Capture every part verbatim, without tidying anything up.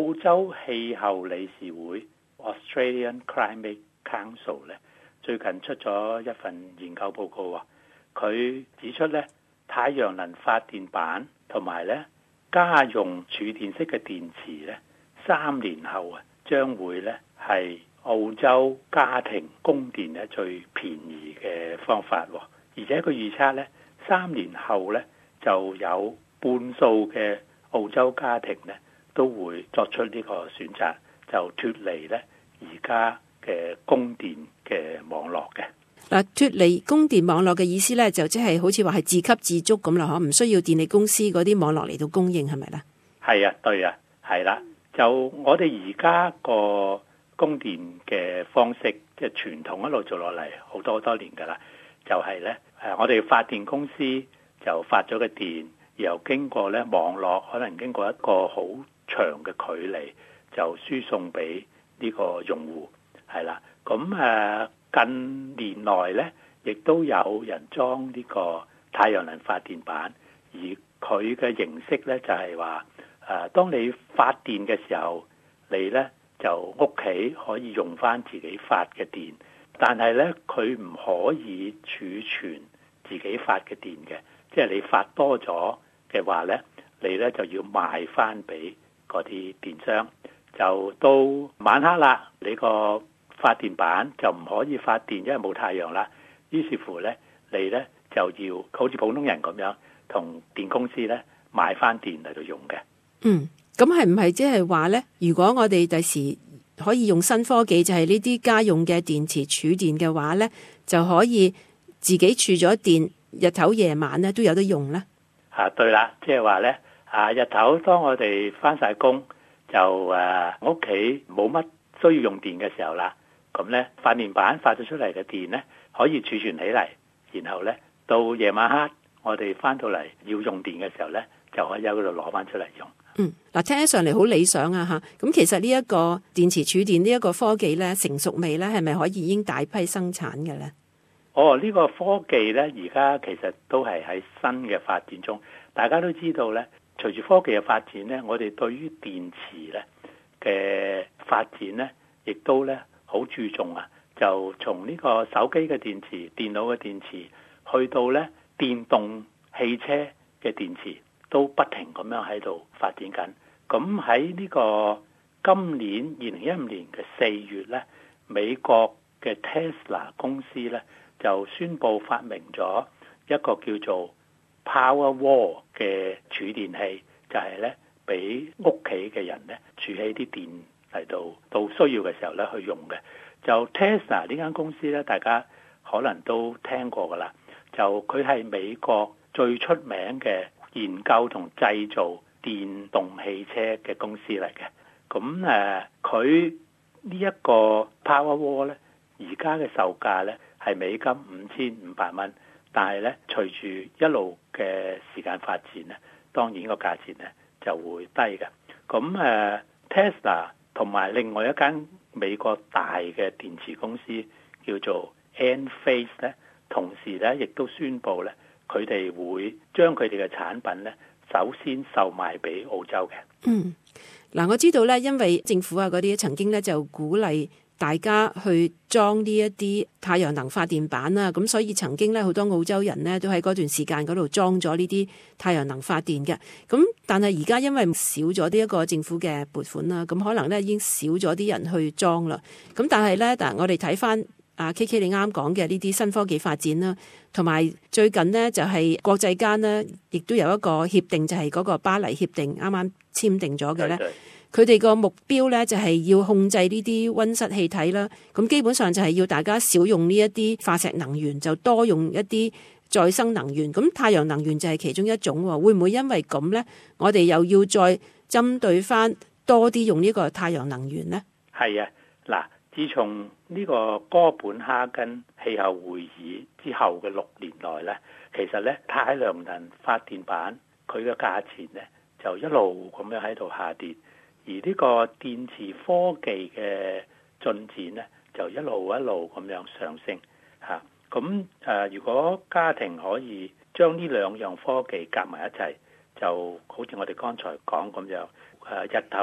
澳洲氣候理事會 Australian Climate Council 咧，最近出咗一份研究報告啊，佢指出咧，太陽能發電板同埋咧家用儲電式嘅電池咧，三年後啊，將會咧係澳洲家庭供電咧最便宜嘅方法，而且佢預測咧，三年後咧就有半數嘅澳洲家庭咧都會作出呢個選擇，就脫離咧而家嘅供電嘅網絡嘅。 嗱，脫離供電網絡嘅意思咧，就即係好似話係自給自足咁啦，嗬，唔需要電力公司嗰啲網絡嚟到供應，係咪咧？係啊，對啊，係啦。就我哋而家個供電嘅方式，即係傳統一路做落嚟好多好多年噶啦，就係咧誒，我哋發電公司就發咗個電，然後經過咧網絡，可能經過一個好長嘅距離，就輸送俾呢個用戶，係啦。咁誒近年來咧，亦都有人裝呢個太陽能發電板，而佢嘅形式咧就係話誒，當你發電嘅時候，你咧就屋企可以用翻自己發嘅電，但係咧佢唔可以儲存自己發嘅電嘅，即係你發多咗嘅話咧，你咧就要賣翻俾嗰啲電商。就到晚黑啦，你個發電板就唔可以發電，因為冇太陽啦。於是乎咧，你咧就要好似普通人咁樣，同電公司咧買翻電嚟到用嘅。 嗯，咁係唔係即係話咧？如果我哋第時可以用新科技，就係呢啲家用嘅電池儲電嘅話咧，就可以自己儲咗電，日頭夜晚咧都有得用咧。 啊，對啦，即係話咧，啊日頭當我哋翻晒工，就誒屋企冇乜需要用電嘅時候啦，咁咧發電板發咗出嚟嘅電咧可以儲存起嚟，然後咧到夜晚黑我哋翻到嚟要用電嘅時候咧，就可以喺嗰度攞翻出嚟用。 嗯，嗱，聽起上嚟好理想啊嚇！咁其實呢一個電池儲電呢一個科技咧成熟未咧？係咪可以已經大批生產嘅咧？ 哦，呢個科技咧而家其實都係喺新嘅發展中。大家都知道咧，隨住科技嘅發展咧，我哋對於電池咧嘅發展咧，亦都咧好注重啊！就從呢個手機嘅電池、電腦嘅電池，去到咧電動汽車嘅電池，都不停咁樣喺度發展緊。咁喺呢個今年二零一五年嘅四月咧，美國嘅 Tesla 公司咧就宣布發明咗一個叫做 Powerwall 嘅儲電器，就係咧俾屋企嘅人咧儲起啲電嚟到到需要嘅時候咧去用嘅。就 Tesla 呢間公司咧，大家可能都聽過噶啦。就佢係美國最出名嘅研究同製造電動汽車嘅公司嚟嘅。咁誒，佢呢一個 Powerwall 咧，而家嘅售價咧係美金五千五百蚊，但係咧隨住一路嘅時間發展咧，當然個價錢咧就會低嘅。咁誒 Tesla 同埋另外一間美國大嘅電池公司叫做 Enphase 咧，同時咧亦都宣布咧，佢哋會將佢哋嘅產品咧首先售賣俾澳洲嘅。 嗯，嗱，我知道咧，因為政府啊嗰啲曾經咧就鼓勵大家去裝呢一啲太陽能發電板啦，咁所以曾經咧好多澳洲人咧都喺嗰段時間嗰度裝咗呢啲太陽能發電嘅。咁但係而家因為少咗呢一個政府嘅撥款啦，咁可能咧已經少咗啲人去裝啦。咁但係咧，但係我哋睇翻啊 K K 你啱講嘅呢啲新科技發展啦，同埋最近呢，就係國際間呢，亦都有一個協定，就係嗰個巴黎協定啱啱簽訂咗嘅咧。佢哋個目標咧就係要控制呢啲溫室氣體啦，咁基本上就係要大家少用呢一啲化石能源，就多用一啲再生能源。咁太陽能源就係其中一種喎，會唔會因為咁咧，我哋又要再針對翻多啲用呢個太陽能源咧？ 係啊，嗱，自從呢個哥本哈根氣候會議之後嘅六年內咧，其實咧太陽能發電板佢嘅價錢咧就一路咁樣喺度下跌。而呢個電池科技嘅進展咧，就一路一路咁樣上升嚇。咁、啊、誒，如果家庭可以將呢兩樣科技夾埋一齊，就好似我哋剛才講咁樣，誒、啊、日頭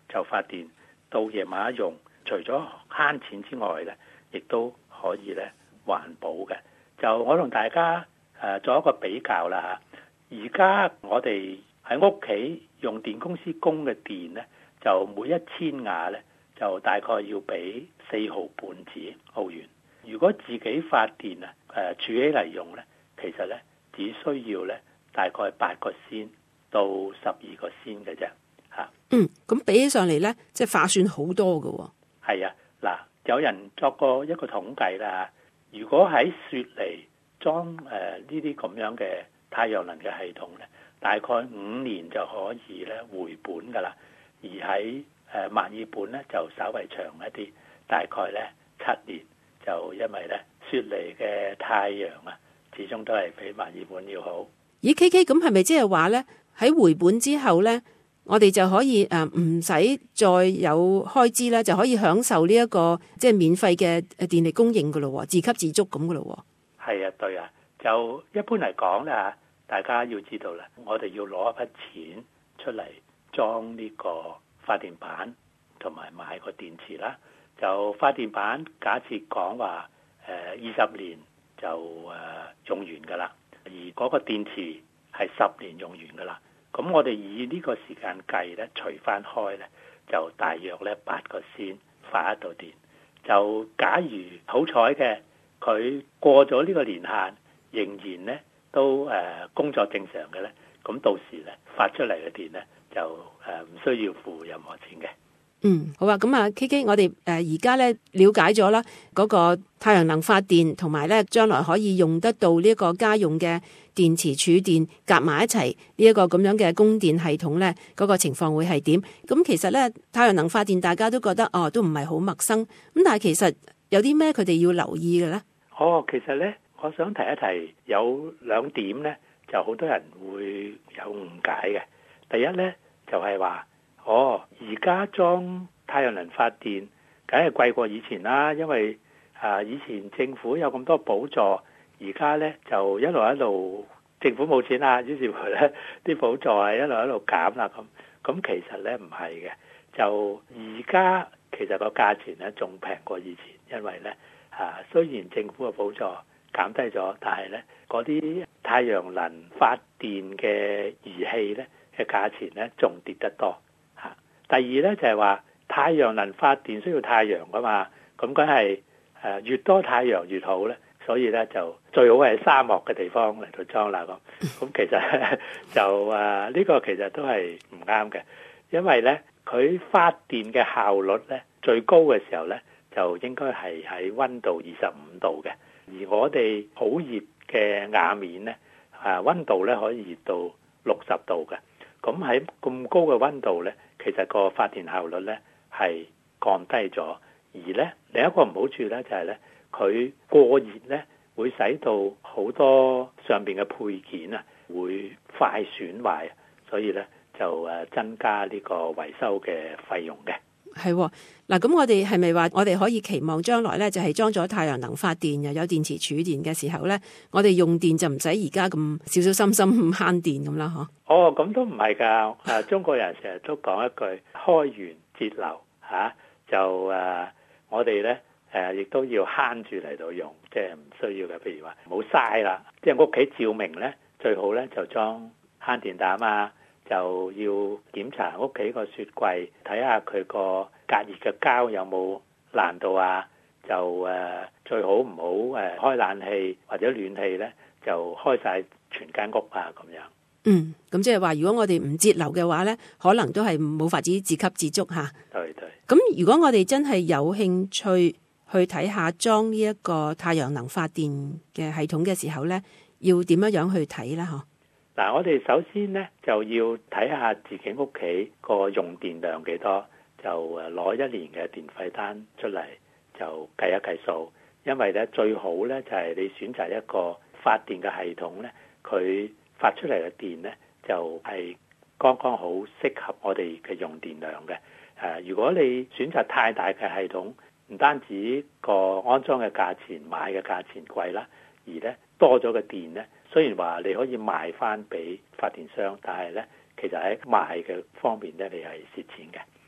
就發電，到夜晚用，除咗慳錢之外咧，亦都可以咧環保嘅。就我同大家誒做一個比較啦嚇，而家我哋喺屋企用電公司供嘅電咧，就每一千瓦咧就大概要俾四毫半紙澳元。如果自己發電啊誒儲起嚟用咧，其實咧只需要咧大概八個仙到十二個仙嘅啫嚇。 嗯，咁比起上嚟咧，即係划算好多㗎喎。 係啊，嗱，有人作過一個統計啦，如果喺雪梨裝誒呢啲咁樣嘅太陽能嘅系統咧，大概五年就可以咧回本噶啦，而喺誒墨爾本咧就稍微長一啲，大概咧七年。就因為咧雪梨嘅太陽啊，始終都係比墨爾本要好。 咦 K K， 咁係咪即係話咧喺回本之後咧，我哋就可以誒唔使再有開支咧，就可以享受呢一個即係免費嘅誒電力供應噶咯，自給自足咁噶咯？ 係啊，對啊，就一般嚟講咧，大家要知道啦，我哋要攞一筆錢出嚟裝呢個發電板，同埋買個電池啦。就發電板假設講話誒二十年就誒用完㗎啦，而嗰個電池係十年用完㗎啦。咁我哋以呢個時間計咧，除翻開咧，就大約咧八個先發一度電。就假如好彩嘅，佢過咗呢個年限，仍然咧都誒工作正常嘅咧，咁到時咧發出嚟嘅電咧就誒唔需要付任何錢嘅。 嗯，好啊，咁啊 K K， 我哋誒而家咧了解咗啦，嗰個太陽能發電同埋咧將來可以用得到呢一個家用嘅電池儲電夾埋一齊呢一個咁樣嘅供電系統咧，嗰個情況會係點？咁其實咧太陽能發電大家都覺得哦都唔係好陌生，咁但係其實有啲咩佢哋要留意嘅咧？ 哦，其實咧，我想提一提有兩點咧，就好多人會有誤解嘅。第一咧就係話。哦，而家裝太陽能發電，梗係貴過以前啦，因為啊以前政府有咁多補助，而家咧就一路一路政府冇錢啦，於是乎咧啲補助係一路一路減啦咁。咁其實咧唔係嘅，就而家其實個價錢咧仲平過以前，因為咧啊雖然政府嘅補助減低咗，但係咧嗰啲太陽能發電嘅儀器咧嘅價錢咧仲跌得多。第二咧就係話太陽能發電需要太陽噶嘛，咁梗係誒越多太陽越好咧，所以咧就最好係沙漠嘅地方嚟到裝啦咁。咁其實就誒呢個其實都係唔啱嘅，因為咧佢發電嘅效率咧最高嘅時候咧就應該係喺溫度二十五度嘅，而我哋好熱嘅瓦面咧啊溫度咧可以熱到六十度嘅，咁喺咁高嘅溫度咧。其實個發電效率咧係降低咗，而咧另一個唔好處咧就係咧佢過熱咧會使到好多上邊嘅配件啊會快損壞，所以咧就誒增加呢個維修嘅費用嘅。 係嗱，咁我哋係咪話我哋可以期望將來咧就係裝咗太陽能發電又有電池儲電嘅時候咧，我哋用電就唔使而家咁少少心心咁慳電咁啦？嗬？哦， 咁都唔係㗎。誒，中國人成日都講一句開源節流嚇、啊，就誒、啊、我哋咧誒亦都要慳住嚟到用，即係唔需要嘅。譬如話唔好嘥啦，即係屋企照明咧最好咧就裝慳電膽啊。就要檢查屋企個雪櫃，睇下佢個隔熱嘅膠有冇爛到啊！就誒、呃、最好唔好誒開冷氣或者暖氣咧，就開晒全間屋啊咁樣。 嗯，咁即係話，如果我哋唔節流嘅話咧，可能都係冇法子自給自足嚇。 對對。 咁如果我哋真係有興趣去睇下裝呢一個太陽能發電嘅系統嘅時候咧，要點樣樣去睇咧？嗬？ 嗱，我哋首先咧就要睇下自己屋企個用電量幾多，就誒攞一年嘅電費單出嚟，就計一計數。因為咧最好咧就係你選擇一個發電嘅系統咧，佢發出嚟嘅電咧就係剛剛好適合我哋嘅用電量嘅。誒，如果你選擇太大嘅系統，唔單止個安裝嘅價錢、買嘅價錢貴啦，而咧多咗嘅電咧。雖然話你可以賣翻俾發電商，但係咧，其實喺賣嘅方面咧，你係蝕錢嘅嚇。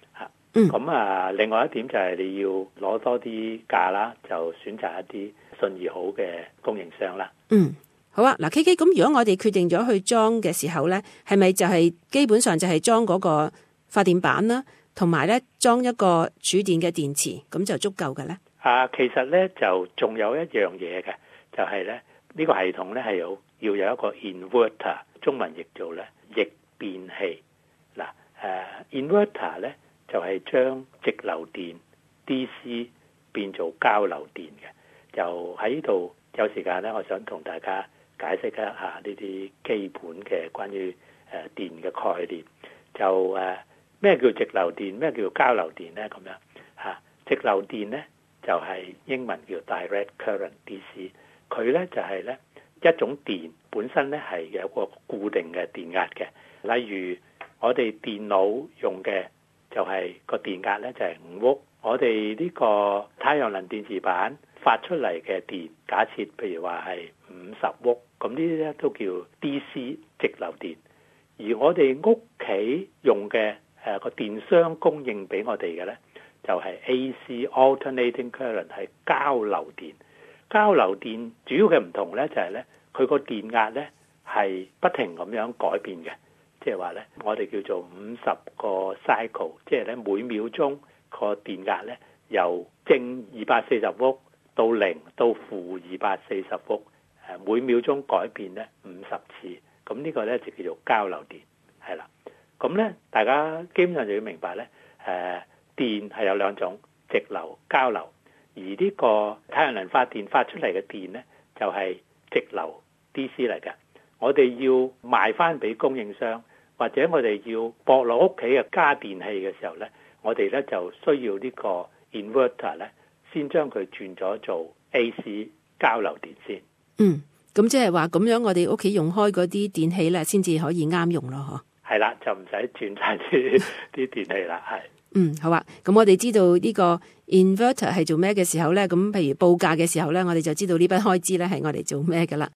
咁、嗯、啊，另外一點就係你要攞多啲價啦，就選擇一啲信譽好嘅供應商啦。 嗯，好啊。嗱，K K，咁如果我哋決定咗去裝嘅時候咧，係咪就係基本上就係裝嗰個發電板啦，同埋咧裝一個儲電嘅電池，咁就足夠嘅咧？啊， 其實咧就仲有一樣嘢嘅，就係咧呢個系統咧係有要有一個 inverter， 中文譯做咧逆變器。嗱，誒 inverter 咧就係將直流電 D C 變做交流電嘅。就喺呢度有時間咧，我想同大家解釋一下呢啲基本嘅關於誒電嘅概念。就誒咩叫直流電，咩叫交流電咧？咁樣嚇，直流電咧就係英文叫 direct current D C， 佢咧就係咧一種電本身咧係有個固定嘅電壓嘅。例如我哋電腦用嘅就係個電壓咧就係五伏，我哋呢個太陽能電池板發出嚟嘅電，假設譬如話係五十伏，咁呢啲咧都叫 D C 直流電。而我哋屋企用嘅誒個電箱供應俾我哋嘅咧，就係 A C alternating current， 係交流電。交流電主要嘅唔同咧就係咧，佢個電壓咧係不停咁樣改變嘅，即係話咧我哋叫做五十個 cycle， 即係咧每秒鐘個電壓咧由正二百四十伏到零到負二百四十伏，誒每秒鐘改變咧五十次。咁呢個咧就叫做交流電，係啦。咁咧大家基本上就要明白咧，誒、呃、電係有兩種，直流、交流。而呢個太陽能發電發出嚟嘅電咧，就係、是、直流 D C 嚟嘅。我哋要賣翻俾供應商，或者我哋要駁落屋企嘅家電器嘅時候咧，我哋咧就需要呢個 inverter 咧，先將佢轉咗做 A C 交流電先。嗯。 咁即係話咁樣，我哋屋企用開嗰啲電器咧，先至可以啱用咯，嗬？ 係啦，就唔使轉晒啲啲電器啦，係。 嗯，好啊。咁我哋知道呢個 inverter 係做咩嘅時候咧，咁譬如報價嘅時候咧，我哋就知道呢筆開支咧係我哋做咩㗎啦。